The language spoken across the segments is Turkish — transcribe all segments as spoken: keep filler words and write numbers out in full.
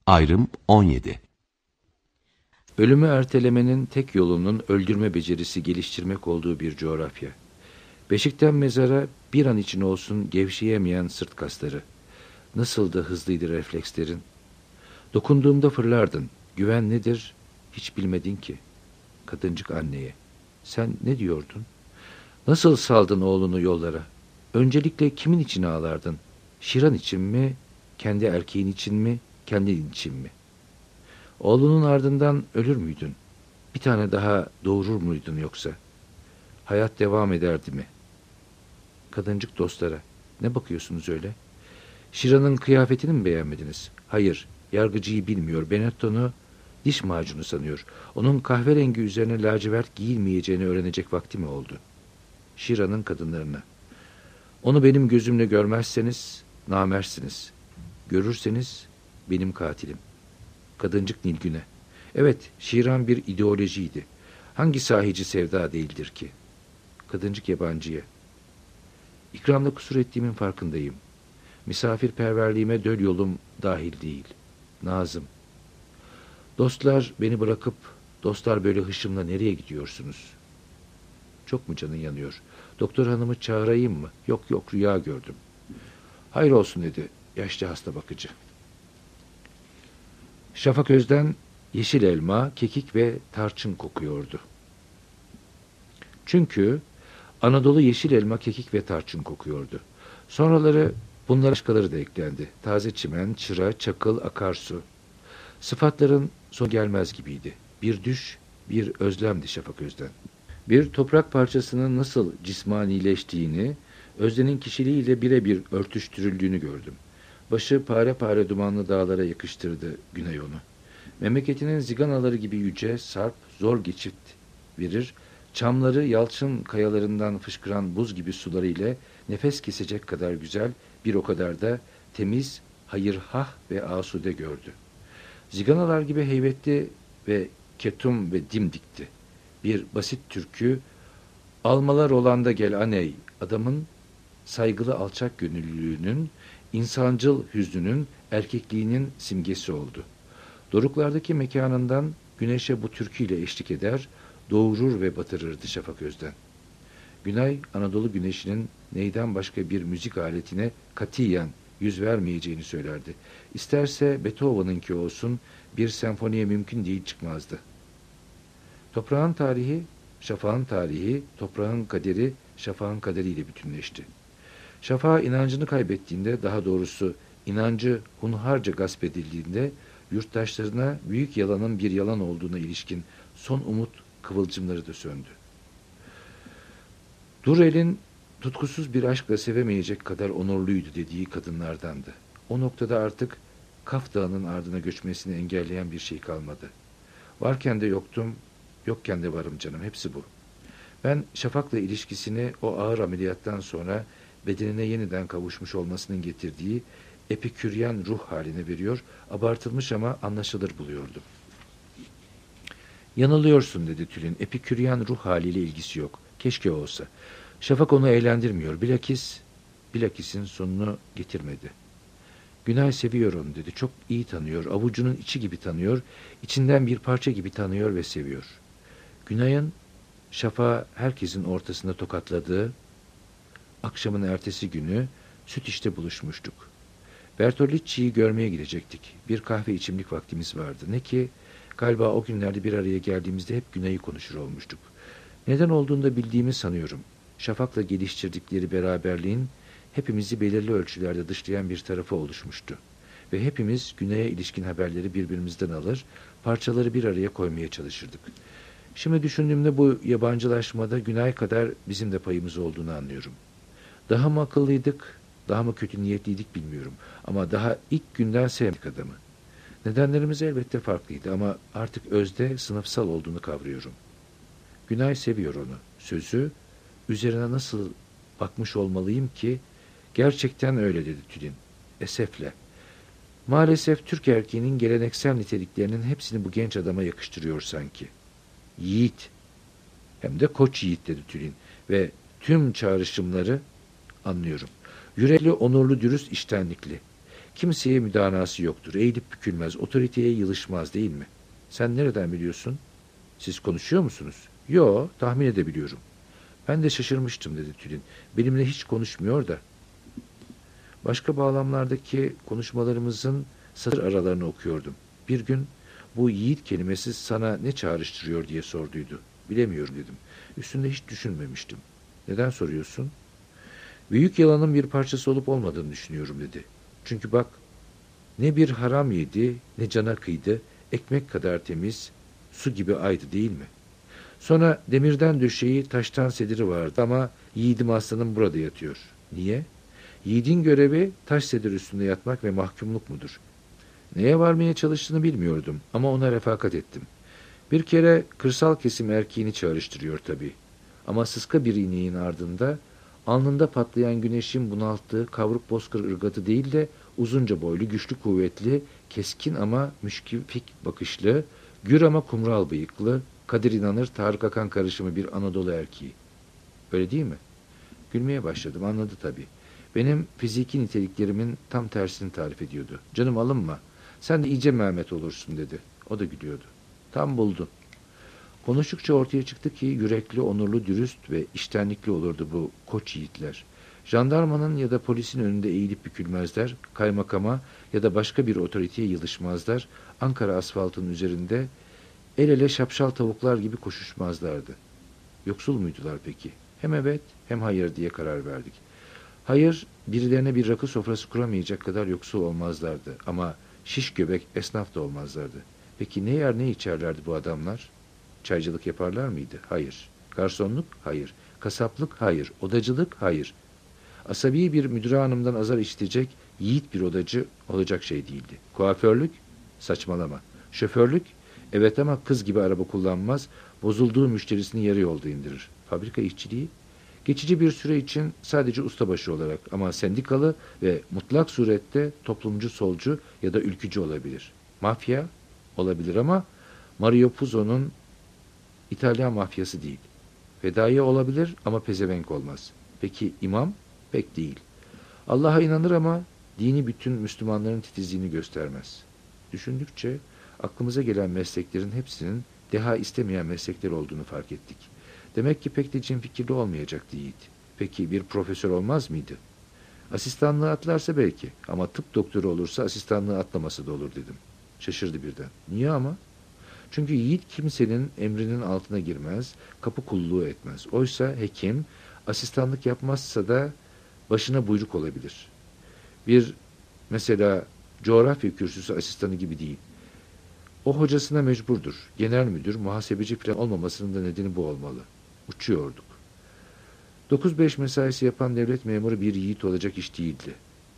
Ayrım on yedi. Ölümü ertelemenin tek yolunun öldürme becerisi geliştirmek olduğu bir coğrafya. Beşikten mezara bir an için olsun gevşeyemeyen sırt kasları. Nasıl da hızlıydı reflekslerin. Dokunduğumda fırlardın. Güven nedir hiç bilmedin ki. Kadıncık anneye. Sen ne diyordun? Nasıl saldın oğlunu yollara? Öncelikle kimin için ağlardın? Şiran için mi? Kendi erkeğin için mi? Kendin için mi? Oğlunun ardından ölür müydün? Bir tane daha doğurur muydun yoksa? Hayat devam ederdi mi? Kadıncık dostlara. Ne bakıyorsunuz öyle? Şiran'ın kıyafetini mi beğenmediniz? Hayır, yargıcıyı bilmiyor. Benetton'u diş macunu sanıyor. Onun kahverengi üzerine lacivert giyilmeyeceğini öğrenecek vakti mi oldu? Şiran'ın kadınlarına. Onu benim gözümle görmezseniz namersiniz. Görürseniz benim katilim. Kadıncık Nilgün'e. Evet, Şiran bir ideolojiydi. Hangi sahici sevda değildir ki? Kadıncık yabancıya. İkramda kusur ettiğimin farkındayım. Misafirperverliğime döl yolum dahil değil. Nazım. Dostlar beni bırakıp, dostlar böyle hışımla nereye gidiyorsunuz? Çok mu canın yanıyor? Doktor hanımı çağırayım mı? Yok yok, rüya gördüm. Hayır olsun dedi yaşlı hasta bakıcı. Şafak Özden yeşil elma, kekik ve tarçın kokuyordu. Çünkü Anadolu yeşil elma, kekik ve tarçın kokuyordu. Sonraları bunlara başkaları da eklendi. Taze çimen, çıra, çakıl, akarsu. Sıfatların son gelmez gibiydi. Bir düş, bir özlemdi Şafak Özden. Bir toprak parçasının nasıl cismanileştiğini, Özden'in kişiliğiyle birebir örtüştürüldüğünü gördüm. Başı pare pare dumanlı dağlara yakıştırdı Güney onu. Memleketinin ziganaları gibi yüce, sarp, zor geçit verir, çamları yalçın kayalarından fışkıran buz gibi suları ile nefes kesecek kadar güzel, bir o kadar da temiz, hayırhah ve asude gördü. Ziganalar gibi heybetli ve ketum ve dimdikti. Bir basit türkü, almalar olanda gel aney, adamın saygılı alçak gönüllülüğünün, insancıl hüznünün, erkekliğinin simgesi oldu. Doruklardaki mekanından güneşe bu türküyle eşlik eder, doğurur ve batırırdı Şafak Özden. Günay, Anadolu güneşinin neyden başka bir müzik aletine katiyen yüz vermeyeceğini söylerdi. İsterse Beethoven'ınki olsun, bir senfoniye mümkün değil çıkmazdı. Toprağın tarihi, şafağın tarihi, toprağın kaderi, şafağın kaderiyle bütünleşti. Şafağa inancını kaybettiğinde, daha doğrusu inancı hunharca gasp edildiğinde, yurttaşlarına büyük yalanın bir yalan olduğuna ilişkin son umut kıvılcımları da söndü. Durrell'in tutkusuz bir aşkla sevemeyecek kadar onurluydu dediği kadınlardandı. O noktada artık Kaf Dağı'nın ardına göçmesini engelleyen bir şey kalmadı. Varken de yoktum, yokken de varım canım, hepsi bu. Ben Şafak'la ilişkisini o ağır ameliyattan sonra bedenine yeniden kavuşmuş olmasının getirdiği epiküryen ruh haline veriyor, abartılmış ama anlaşılır buluyordum. Yanılıyorsun dedi Tülin, epiküryen ruh haliyle ilgisi yok. Keşke olsa. Şafak onu eğlendirmiyor, bilakis, bilakisin sonunu getirmedi. Günay seviyor onu dedi, çok iyi tanıyor, avucunun içi gibi tanıyor, içinden bir parça gibi tanıyor ve seviyor. Günay'ın Şafak'ı herkesin ortasında tokatladığı, akşamın ertesi günü süt işte buluşmuştuk. Bertolucci'yi görmeye gidecektik. Bir kahve içimlik vaktimiz vardı. Ne ki galiba o günlerde bir araya geldiğimizde hep Güney'i konuşur olmuştuk. Neden olduğunu da bildiğimi sanıyorum. Şafak'la geliştirdikleri beraberliğin hepimizi belirli ölçülerde dışlayan bir tarafı oluşmuştu. Ve hepimiz Güney'e ilişkin haberleri birbirimizden alır, parçaları bir araya koymaya çalışırdık. Şimdi düşündüğümde bu yabancılaşmada Güney kadar bizim de payımız olduğunu anlıyorum. Daha mı akıllıydık, daha mı kötü niyetliydik bilmiyorum. Ama daha ilk günden sevdik adamı. Nedenlerimiz elbette farklıydı ama artık özde sınıfsal olduğunu kavruyorum. Günay seviyor onu. Sözü, üzerine nasıl bakmış olmalıyım ki, gerçekten öyle dedi Tülin. Esefle. Maalesef Türk erkeğinin geleneksel niteliklerinin hepsini bu genç adama yakıştırıyor sanki. Yiğit. Hem de koç yiğit dedi Tülin. Ve tüm çağrışımları anlıyorum. Yürekli, onurlu, dürüst, iştenlikli. Kimseye müdanası yoktur. Eğilip bükülmez. Otoriteye yılışmaz değil mi? Sen nereden biliyorsun? Siz konuşuyor musunuz? Yo, tahmin edebiliyorum. Ben de şaşırmıştım dedi Tülin. Benimle hiç konuşmuyor da. Başka bağlamlardaki konuşmalarımızın satır aralarını okuyordum. Bir gün bu yiğit kelimesi sana ne çağrıştırıyor diye sorduydu. Bilemiyorum dedim. Üstünde hiç düşünmemiştim. Neden soruyorsun? Büyük yalanın bir parçası olup olmadığını düşünüyorum dedi. Çünkü bak, ne bir haram yedi, ne cana kıydı, ekmek kadar temiz, su gibi aydı değil mi? Sonra demirden döşeği, taştan sediri vardı ama yiğidim aslanım burada yatıyor. Niye? Yiğidin görevi taş sedir üstünde yatmak ve mahkumluk mudur? Neye varmaya çalıştığını bilmiyordum ama ona refakat ettim. Bir kere kırsal kesim erkeğini çağrıştırıyor tabii. Ama sıska bir ineğin ardında, alnında patlayan güneşin bunalttığı kavruk bozkır ırgatı değil de uzunca boylu, güçlü kuvvetli, keskin ama müşkifik bakışlı, gür ama kumral bıyıklı, Kadir İnanır, Tarık Akan karışımı bir Anadolu erkeği. Öyle değil mi? Gülmeye başladım, anladı tabii. Benim fiziki niteliklerimin tam tersini tarif ediyordu. Canım alınma, sen de iyice Mehmet olursun dedi. O da gülüyordu. Tam buldu. Konuştukça ortaya çıktı ki yürekli, onurlu, dürüst ve iştenlikli olurdu bu koç yiğitler. Jandarmanın ya da polisin önünde eğilip bükülmezler, kaymakama ya da başka bir otoriteye yılışmazlar, Ankara asfaltının üzerinde el ele şapşal tavuklar gibi koşuşmazlardı. Yoksul muydular peki? Hem evet hem hayır diye karar verdik. Hayır, birilerine bir rakı sofrası kuramayacak kadar yoksul olmazlardı ama şiş göbek esnaf da olmazlardı. Peki ne yer ne içerlerdi bu adamlar? Çaycılık yaparlar mıydı? Hayır. Garsonluk? Hayır. Kasaplık? Hayır. Odacılık? Hayır. Asabi bir müdüre hanımdan azar işitecek yiğit bir odacı olacak şey değildi. Kuaförlük? Saçmalama. Şoförlük? Evet ama kız gibi araba kullanmaz, bozulduğu müşterisini yarı yolda indirir. Fabrika işçiliği? Geçici bir süre için sadece ustabaşı olarak ama sendikalı ve mutlak surette toplumcu solcu ya da ülkücü olabilir. Mafya? Olabilir ama Mario Puzo'nun İtalyan mafyası değil. Fedaiye olabilir ama pezevenk olmaz. Peki imam? Pek değil. Allah'a inanır ama dini bütün Müslümanların titizliğini göstermez. Düşündükçe aklımıza gelen mesleklerin hepsinin deha istemeyen meslekler olduğunu fark ettik. Demek ki pek de cimfikirli olmayacaktı Yiğit. Peki bir profesör olmaz mıydı? Asistanlığı atlarsa belki ama tıp doktoru olursa asistanlığı atlaması da olur dedim. Şaşırdı birden. Niye ama? Çünkü yiğit kimsenin emrinin altına girmez, kapı kulluğu etmez. Oysa hekim asistanlık yapmazsa da başına buyruk olabilir. Bir mesela coğrafya kürsüsü asistanı gibi değil. O hocasına mecburdur. Genel müdür, muhasebeci falan olmamasının da nedeni bu olmalı. Uçuyorduk. dokuz beş mesaisi yapan devlet memuru bir yiğit olacak iş değildi.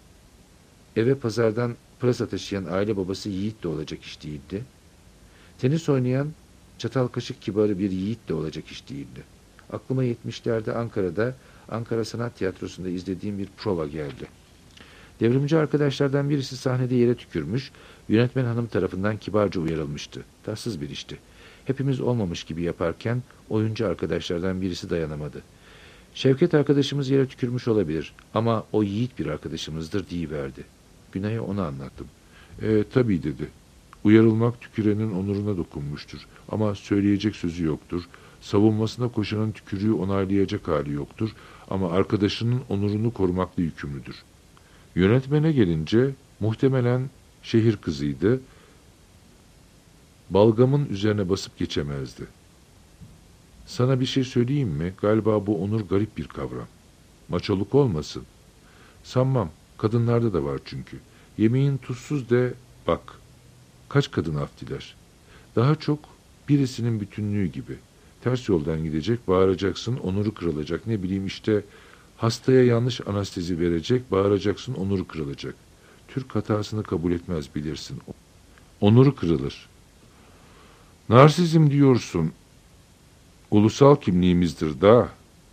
Eve pazardan pırasa taşıyan aile babası yiğit de olacak iş değildi. Tenis oynayan çatal kaşık kibarı bir yiğit de olacak iş değildi. Aklıma yetmişlerde Ankara'da, Ankara Sanat Tiyatrosu'nda izlediğim bir prova geldi. Devrimci arkadaşlardan birisi sahnede yere tükürmüş, yönetmen hanım tarafından kibarca uyarılmıştı. Tatsız bir işti. Hepimiz olmamış gibi yaparken oyuncu arkadaşlardan birisi dayanamadı. Şevket arkadaşımız yere tükürmüş olabilir ama o yiğit bir arkadaşımızdır deyiverdi. Günay'a onu anlattım. E, tabii dedi. Uyarılmak tükürenin onuruna dokunmuştur. Ama söyleyecek sözü yoktur. Savunmasına koşanın tükürüğü onaylayacak hali yoktur. Ama arkadaşının onurunu korumakla yükümlüdür. Yönetmene gelince muhtemelen şehir kızıydı. Balgamın üzerine basıp geçemezdi. Sana bir şey söyleyeyim mi? Galiba bu onur garip bir kavram. Maçoluk olmasın. Sanmam. Kadınlarda da var çünkü. Yemeğin tuzsuz de bak. Kaç kadın af diler. Daha çok birisinin bütünlüğü gibi. Ters yoldan gidecek, bağıracaksın, onuru kırılacak. Ne bileyim işte hastaya yanlış anestezi verecek, bağıracaksın, onuru kırılacak. Türk hatasını kabul etmez bilirsin. Onuru kırılır. Narsizm diyorsun. Ulusal kimliğimizdir da.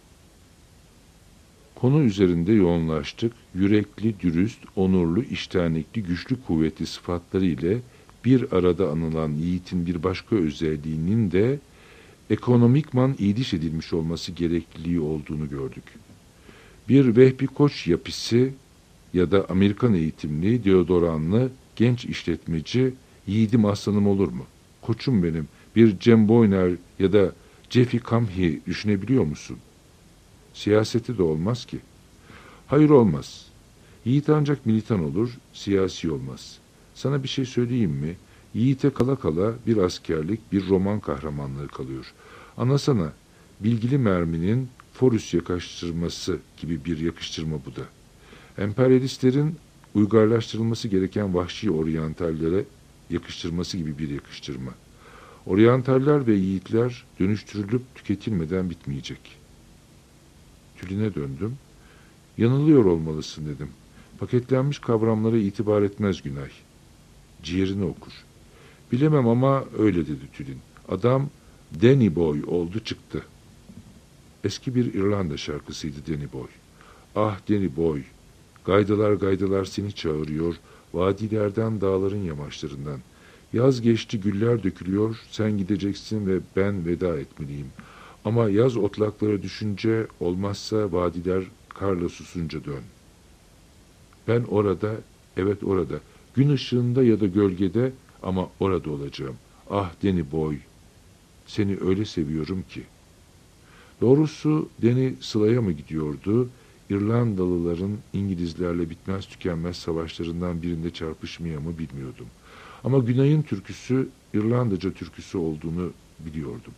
Konu üzerinde yoğunlaştık. Yürekli, dürüst, onurlu, iştenlikli, güçlü, kuvvetli sıfatları ile bir arada anılan yiğitin bir başka özelliğinin de ekonomikman iyiliş edilmiş olması gerekliliği olduğunu gördük. Bir Vehbi Koç yapısı ya da Amerikan eğitimli, deodoranlı, genç işletmeci yiğidim aslanım olur mu? Koçum benim, bir Cem Boyner ya da Jeffy Kamhi düşünebiliyor musun? Siyaseti de olmaz ki. Hayır olmaz. Yiğit ancak militan olur, siyasi olmaz. Sana bir şey söyleyeyim mi? Yiğite kala kala bir askerlik, bir roman kahramanlığı kalıyor. Anlasana, bilgili merminin Forus yakıştırması gibi bir yakıştırma bu da. Emperyalistlerin uygarlaştırılması gereken vahşi oryantallere yakıştırması gibi bir yakıştırma. Oryantaller ve yiğitler dönüştürülüp tüketilmeden bitmeyecek. Tülin'e döndüm. Yanılıyor olmalısın dedim. Paketlenmiş kavramlara itibar etmez Günay. Ciğerini okur. Bilemem ama öyle dedi Tülin. Adam Danny Boy oldu çıktı. Eski bir İrlanda şarkısıydı Danny Boy. Ah Danny Boy, gaydalar gaydalar seni çağırıyor, vadilerden dağların yamaçlarından. Yaz geçti güller dökülüyor, sen gideceksin ve ben veda etmeliyim. Ama yaz otlaklara düşünce olmazsa vadiler karla susunca dön. Ben orada, evet orada, gün ışığında ya da gölgede ama orada olacağım. Ah Danny Boy, seni öyle seviyorum ki. Doğrusu Danny Sıla'ya mı gidiyordu? İrlandalıların İngilizlerle bitmez tükenmez savaşlarından birinde çarpışmaya mı bilmiyordum. Ama Günay'ın türküsü İrlandaca türküsü olduğunu biliyordum.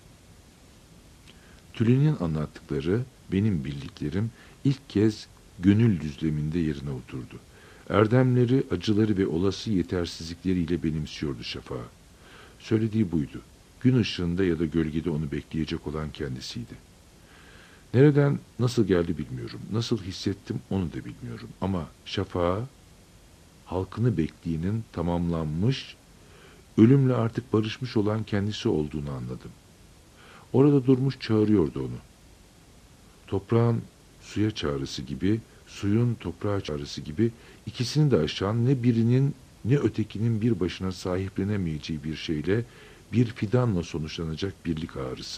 Tülin'in anlattıkları, benim bildiklerim ilk kez gönül düzleminde yerine oturdu. Erdemleri, acıları ve olası yetersizlikleriyle benimsiyordu Şafak'ı. Söylediği buydu. Gün ışığında ya da gölgede onu bekleyecek olan kendisiydi. Nereden, nasıl geldi bilmiyorum. Nasıl hissettim onu da bilmiyorum. Ama Şafak'a halkını bekleyenin tamamlanmış, ölümle artık barışmış olan kendisi olduğunu anladım. Orada durmuş çağırıyordu onu. Toprağın suya çağrısı gibi, suyun toprağa çağrısı gibi ikisini de aşan ne birinin ne ötekinin bir başına sahiplenemeyeceği bir şeyle, bir fidanla sonuçlanacak birlik ağrısı.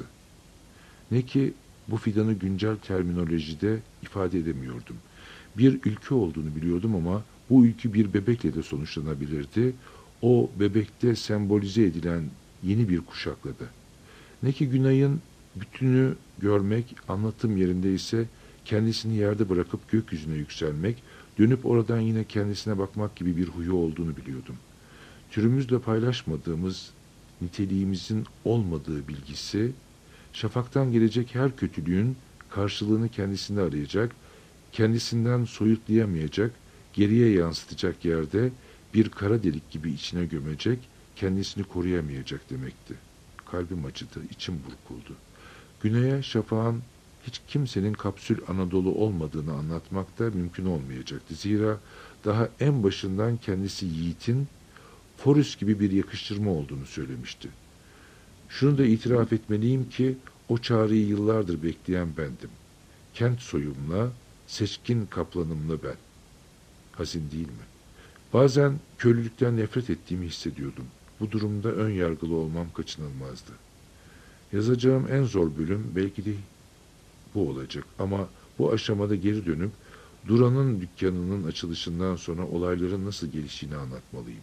Ne ki bu fidanı güncel terminolojide ifade edemiyordum. Bir ülke olduğunu biliyordum ama bu ülke bir bebekle de sonuçlanabilirdi. O bebekte sembolize edilen yeni bir kuşakla da. Ne ki Günay'ın bütünü görmek, anlatım yerinde ise kendisini yerde bırakıp gökyüzüne yükselmek, dönüp oradan yine kendisine bakmak gibi bir huyu olduğunu biliyordum. Türümüzle paylaşmadığımız, niteliğimizin olmadığı bilgisi, şafaktan gelecek her kötülüğün karşılığını kendisinde arayacak, kendisinden soyutlayamayacak, geriye yansıtacak yerde bir kara delik gibi içine gömecek, kendisini koruyamayacak demekti. Kalbim acıdı, içim burkuldu. Güney'e şafağın hiç kimsenin kapsül Anadolu olmadığını anlatmak da mümkün olmayacaktı. Zira daha en başından kendisi Yiğit'in Forus gibi bir yakıştırma olduğunu söylemişti. Şunu da itiraf etmeliyim ki o çağrıyı yıllardır bekleyen bendim. Kent soyumla, seçkin kaplanımla ben. Hazin değil mi? Bazen köylülükten nefret ettiğimi hissediyordum. Bu durumda ön yargılı olmam kaçınılmazdı. Yazacağım en zor bölüm belki de bu olacak ama bu aşamada geri dönüp Duran'ın dükkanının açılışından sonra olayların nasıl geliştiğini anlatmalıyım.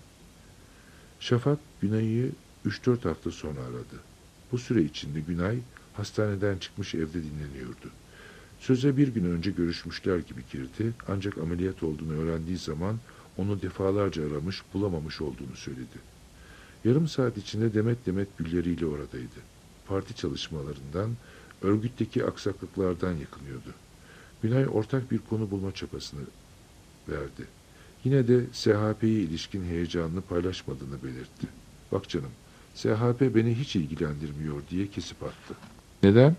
Şafak Günay'ı üç dört hafta sonra aradı. Bu süre içinde Günay hastaneden çıkmış evde dinleniyordu. Söze bir gün önce görüşmüşler gibi girdi ancak ameliyat olduğunu öğrendiği zaman onu defalarca aramış bulamamış olduğunu söyledi. Yarım saat içinde demet demet gülleriyle oradaydı. Parti çalışmalarından, örgütteki aksaklıklardan yakınıyordu. Günay ortak bir konu bulma çabasını verdi. Yine de S H P'ye ilişkin heyecanını paylaşmadığını belirtti. Bak canım, S H P beni hiç ilgilendirmiyor diye kesip attı. Neden?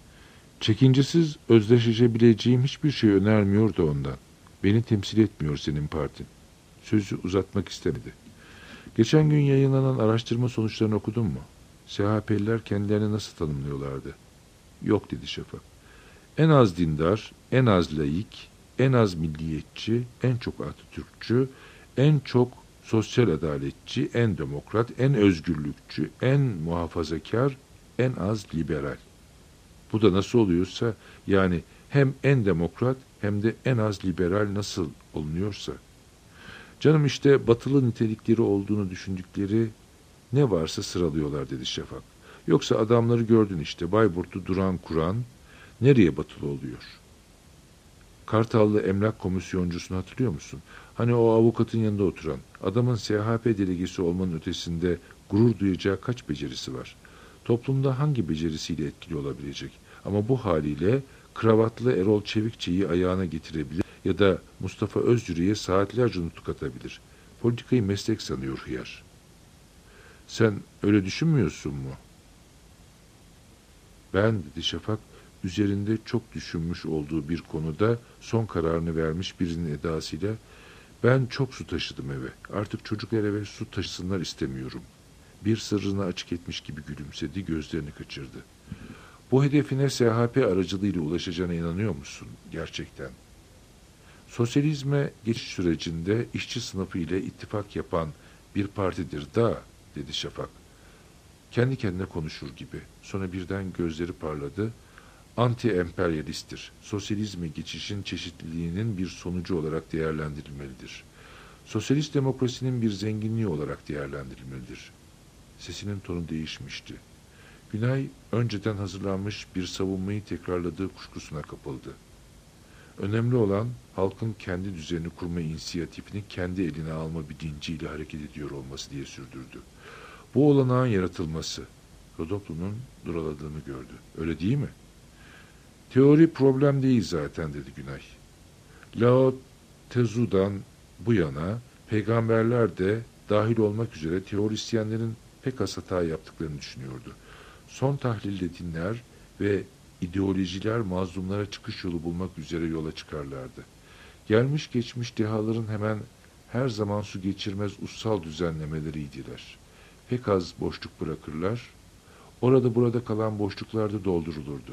Çekincesiz özdeşleşebileceğim hiçbir şey önermiyor da ondan. Beni temsil etmiyor senin partin. Sözü uzatmak istemedi. Geçen gün yayınlanan araştırma sonuçlarını okudun mu? S H P'liler kendilerini nasıl tanımlıyorlardı? Yok dedi Şafak. En az dindar, en az laik, en az milliyetçi, en çok Atatürkçü, en çok sosyal adaletçi, en demokrat, en özgürlükçü, en muhafazakar, en az liberal. Bu da nasıl oluyorsa yani Hem en demokrat hem de en az liberal nasıl olunuyorsa. Canım işte batılı nitelikleri olduğunu düşündükleri ne varsa sıralıyorlar dedi Şafak. Yoksa adamları gördün işte, Bayburt'u duran kuran nereye batılı oluyor? Kartallı emlak komisyoncusunu hatırlıyor musun? Hani o avukatın yanında oturan, adamın S H P delegesi olmanın ötesinde gurur duyacağı kaç becerisi var? Toplumda hangi becerisiyle etkili olabilecek? Ama bu haliyle kravatlı Erol Çevikçi'yi ayağına getirebilir ya da Mustafa Özcürü'ye saatlerce nutuk atabilir. Politikayı meslek sanıyor hıyar. Sen öyle düşünmüyorsun mu? Ben, dedi Şafak, üzerinde çok düşünmüş olduğu bir konuda son kararını vermiş birinin edasıyla, ben çok su taşıdım eve. Artık çocuklar eve su taşısınlar istemiyorum. Bir sırrını açık etmiş gibi gülümsedi, gözlerini kaçırdı. Bu hedefine S H P aracılığıyla ulaşacağına inanıyor musun gerçekten? Sosyalizme geçiş sürecinde işçi sınıfı ile ittifak yapan bir partidir da, dedi Şafak. Kendi kendine konuşur gibi. Sonra birden gözleri parladı. Anti-emperyalisttir. Sosyalizme geçişin çeşitliliğinin bir sonucu olarak değerlendirilmelidir. Sosyalist demokrasinin bir zenginliği olarak değerlendirilmelidir. Sesinin tonu değişmişti. Günay önceden hazırlanmış bir savunmayı tekrarladığı kuşkusuna kapıldı. Önemli olan halkın kendi düzenini kurma inisiyatifini kendi eline alma bilinciyle hareket ediyor olması diye sürdürdü. Bu olanağın yaratılması. Rodoplu'nun duraladığını gördü. Öyle değil mi? Teori problem değil zaten, dedi Günay. Lao Tzu'dan bu yana peygamberler de dahil olmak üzere teorisyenlerin pek az hata yaptıklarını düşünüyordu. Son tahlilde dinler ve ideolojiler mazlumlara çıkış yolu bulmak üzere yola çıkarlardı. Gelmiş geçmiş dehaların hemen her zaman su geçirmez ussal düzenlemeleriydiler. Pek az boşluk bırakırlar, orada burada kalan boşluklarda doldurulurdu.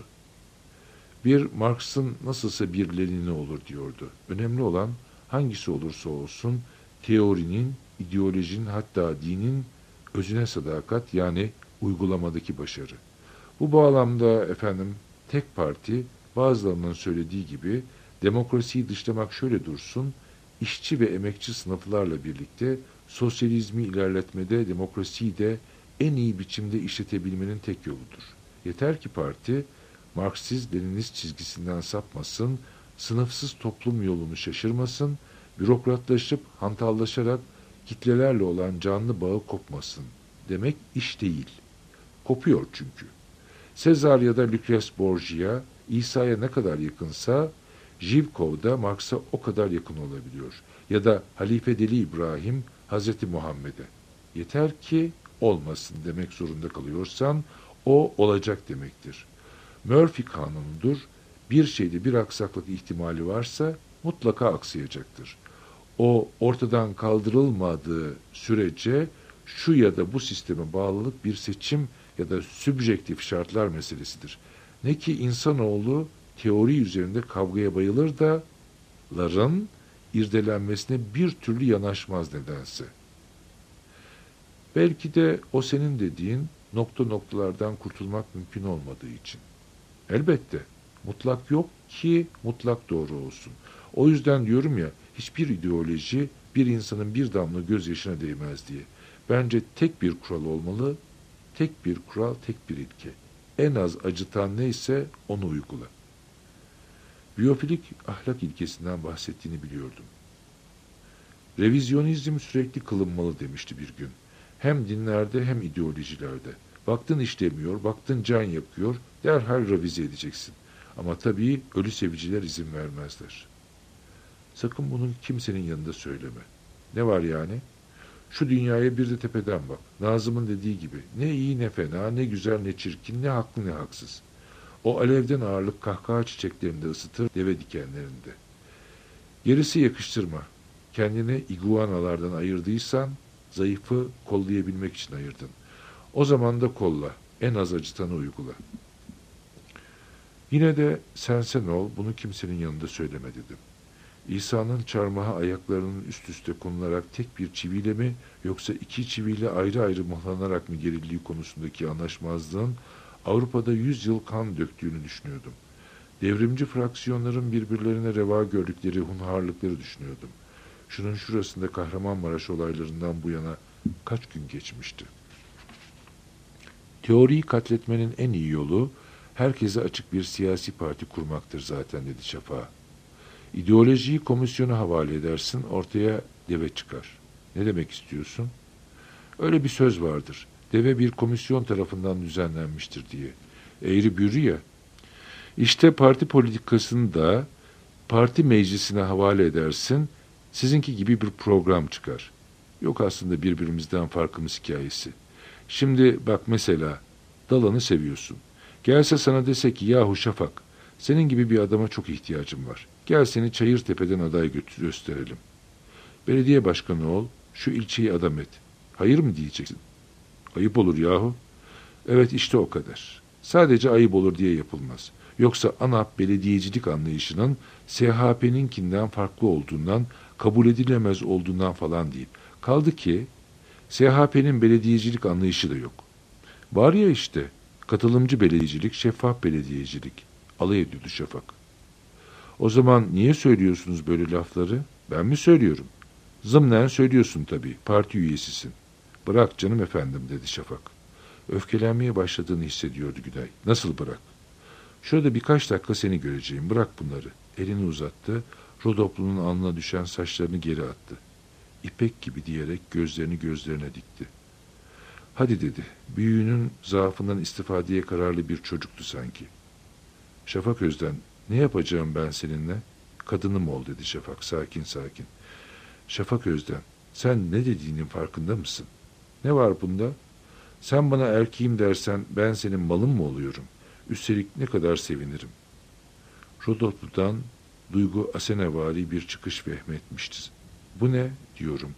Bir Marx'ın nasılsa bir Lenin'i olur diyordu. Önemli olan hangisi olursa olsun teorinin, ideolojinin hatta dinin özüne sadakat, yani uygulamadaki başarı. Bu bağlamda efendim tek parti bazılarının söylediği gibi demokrasiyi dışlamak şöyle dursun, işçi ve emekçi sınıflarla birlikte sosyalizmi ilerletmede demokrasiyi de en iyi biçimde işletebilmenin tek yoludur. Yeter ki parti Marksist-Leninist çizgisinden sapmasın, sınıfsız toplum yolunu şaşırmasın, bürokratlaşıp hantallaşarak kitlelerle olan canlı bağı kopmasın demek iş değil. Kopuyor çünkü. Sezar ya da Lucrece Borgia İsa'ya ne kadar yakınsa Zhivkov da Marx'a o kadar yakın olabiliyor. Ya da Halife Deli İbrahim Hazreti Muhammed'e. Yeter ki olmasın demek zorunda kalıyorsan o olacak demektir. Murphy kanunudur. Bir şeyde bir aksaklık ihtimali varsa mutlaka aksayacaktır. O ortadan kaldırılmadığı sürece şu ya da bu sisteme bağlılık bir seçim ya da sübjektif şartlar meselesidir. Ne ki insanoğlu teori üzerinde kavgaya bayılır da ların irdelenmesine bir türlü yanaşmaz nedense. Belki de o senin dediğin nokta noktalardan kurtulmak mümkün olmadığı için. Elbette mutlak yok ki mutlak doğru olsun. O yüzden diyorum ya, hiçbir ideoloji bir insanın bir damla gözyaşına değmez diye. Bence tek bir kural olmalı, tek bir kural, tek bir ilke. En az acıtan neyse onu uygula. Biyofilik ahlak ilkesinden bahsettiğini biliyordum. Revizyonizm sürekli kılınmalı demişti bir gün. Hem dinlerde hem ideolojilerde. Baktın işlemiyor, baktın can yakıyor, derhal revize edeceksin. Ama tabii ölü seviciler izin vermezler. Sakın bunu kimsenin yanında söyleme. Ne var yani? Şu dünyaya bir de tepeden bak. Nazım'ın dediği gibi. Ne iyi ne fena, ne güzel ne çirkin, ne haklı ne haksız. O alevden ağırlık kahkaha çiçeklerinde ısıtır, deve dikenlerinde. Gerisi yakıştırma. Kendini iguanalardan ayırdıysan, zayıfı kollayabilmek için ayırdın. O zaman da kolla, en az acıtanı uygula. Yine de sen sen ol, bunu kimsenin yanında söyleme dedim. İsa'nın çarmıha ayaklarının üst üste konularak tek bir çiviyle mi, yoksa iki çiviyle ayrı ayrı mıhlanarak mı gerildiği konusundaki anlaşmazlığın Avrupa'da yüz yıl kan döktüğünü düşünüyordum. Devrimci fraksiyonların birbirlerine reva gördükleri hunharlıkları düşünüyordum. Şunun şurasında Kahramanmaraş olaylarından bu yana kaç gün geçmişti? Teoriyi katletmenin en iyi yolu herkese açık bir siyasi parti kurmaktır zaten dedi Şafak. İdeolojiyi komisyona havale edersin, ortaya deve çıkar. Ne demek istiyorsun? Öyle bir söz vardır. Deve bir komisyon tarafından düzenlenmiştir diye. Eğri büğrü ya. İşte parti politikasını da parti meclisine havale edersin, sizinki gibi bir program çıkar. Yok aslında birbirimizden farkımız hikayesi. Şimdi bak mesela, Dalan'ı seviyorsun. Gelse sana dese ki, yahu Şafak, senin gibi bir adama çok ihtiyacım var. Gel seni Çayırtepe'den aday götür gösterelim. Belediye başkanı ol, şu ilçeyi adam et. Hayır mı diyeceksin? Ayıp olur yahu. Evet işte o kadar. Sadece ayıp olur diye yapılmaz. Yoksa ANAP belediyecilik anlayışının S H P'ninkinden farklı olduğundan, kabul edilemez olduğundan falan değil. Kaldı ki S H P'nin belediyecilik anlayışı da yok. Var ya işte, katılımcı belediyecilik, şeffaf belediyecilik. Alay ediyordu Şafak. O zaman niye söylüyorsunuz böyle lafları? Ben mi söylüyorum? Zımnen söylüyorsun tabii, parti üyesisin. Bırak canım efendim dedi Şafak. Öfkelenmeye başladığını hissediyordu Günay. Nasıl bırak? Şurada birkaç dakika seni göreceğim, bırak bunları. Elini uzattı, Rodoplu'nun alnına düşen saçlarını geri attı. İpek gibi diyerek gözlerini gözlerine dikti. Hadi dedi, büyüğünün zaafından istifadeye kararlı bir çocuktu sanki. Şafak Özden, ne yapacağım ben seninle? Kadınım ol dedi Şafak, sakin sakin. Şafak Özden, sen ne dediğinin farkında mısın? Ne var bunda? Sen bana erkeğim dersen ben senin malın mı oluyorum? Üstelik ne kadar sevinirim. Rodoplu'dan Duygu Asenevari bir çıkış vehmetmişti. Bu ne? Diyorum.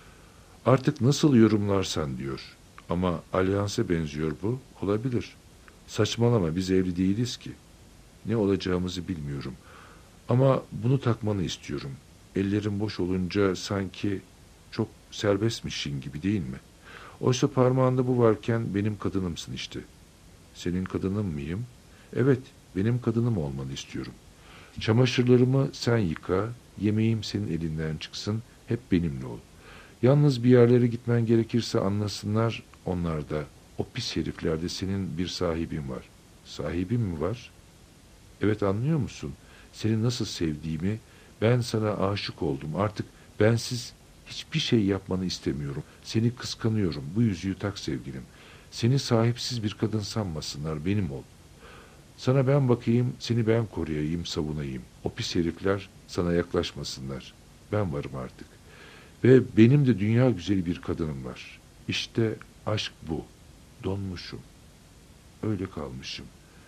Artık nasıl yorumlarsan diyor. Ama alyansa benziyor bu. Olabilir. Saçmalama, biz evli değiliz ki. Ne olacağımızı bilmiyorum. Ama bunu takmanı istiyorum. Ellerim boş olunca sanki çok serbestmişsin gibi değil mi? Oysa parmağında bu varken benim kadınımsın işte. Senin kadının mıyım? Evet, benim kadınım olmanı istiyorum. Çamaşırlarımı sen yıka, yemeğim senin elinden çıksın, hep benimle ol. Yalnız bir yerlere gitmen gerekirse anlasınlar, onlar da, o pis heriflerde senin bir sahibin var. Sahibin mi var? Evet, anlıyor musun? Seni nasıl sevdiğimi, ben sana aşık oldum. Artık bensiz hiçbir şey yapmanı istemiyorum. Seni kıskanıyorum. Bu yüzüğü tak sevgilim. Seni sahipsiz bir kadın sanmasınlar. Benim ol. Sana ben bakayım, seni ben koruyayım, savunayım. O pis herifler sana yaklaşmasınlar. Ben varım artık. Ve benim de dünya güzeli bir kadınım var. İşte aşk bu. Donmuşum. Öyle kalmışım.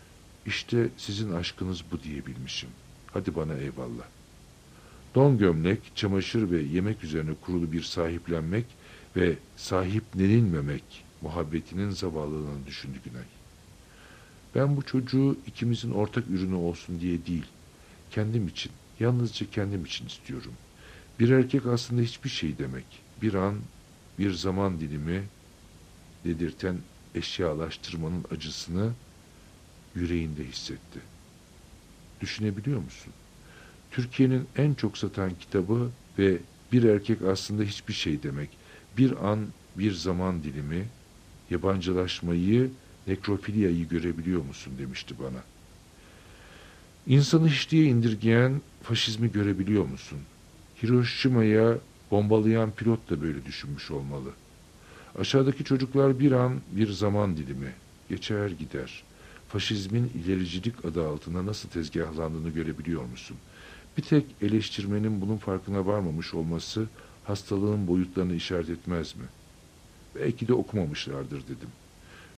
İşte sizin aşkınız bu diyebilmişim. Hadi bana eyvallah. Don gömlek, çamaşır ve yemek üzerine kurulu bir sahiplenmek ve sahiplenilmemek muhabbetinin zavallılığını düşündü Günay. Ben bu çocuğu ikimizin ortak ürünü olsun diye değil, kendim için, yalnızca kendim için istiyorum. Bir erkek aslında hiçbir şey demek. Bir an, bir zaman dilimi dedirten eşyalaştırmanın acısını yüreğinde hissetti. Düşünebiliyor musun? Türkiye'nin en çok satan kitabı ve bir erkek aslında hiçbir şey demek. Bir an, bir zaman dilimi, yabancılaşmayı, nekrofilyayı görebiliyor musun demişti bana. İnsanı hiçliğe indirgeyen faşizmi görebiliyor musun? Hiroşima'ya bombalayan pilot da böyle düşünmüş olmalı. Aşağıdaki çocuklar bir an, bir zaman dilimi, geçer gider. Faşizmin ilericilik adı altında nasıl tezgahlandığını görebiliyor musun? Bir tek eleştirmenin bunun farkına varmamış olması hastalığın boyutlarını işaret etmez mi? Belki de okumamışlardır dedim.